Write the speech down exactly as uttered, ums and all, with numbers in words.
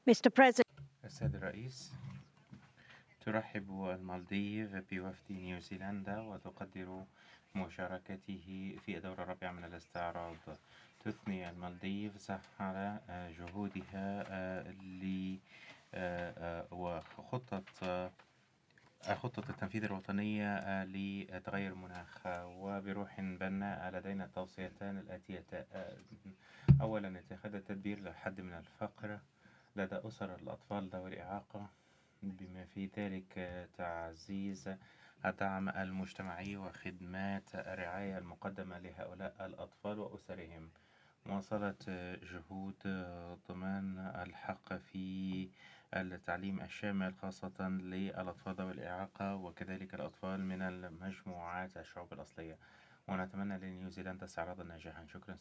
Mister President, السيد الرئيس، ترحب المالديف بوفد نيوزيلندا وتقدر مشاركته في الدورة الرابعة من الاستعراض. تثني المالديف على جهودها ل وخطة خطة التنفيذ الوطنية لتغير المناخ. وبروح بناء لدينا التوصيتان الآتيتان: أولا، اتخاذ التدبير للحد من الفقر لدى أسر الأطفال ذوي الإعاقة، بما في ذلك تعزيز الدعم المجتمعي وخدمات الرعاية المقدمة لهؤلاء الأطفال وأسرهم، مواصلة جهود ضمان الحق في التعليم الشامل خاصة للأطفال ذوي الإعاقة وكذلك الأطفال من المجموعات الشعوب الأصلية. ونتمنى لنيوزيلندا استعراضا ناجحا. شكرا.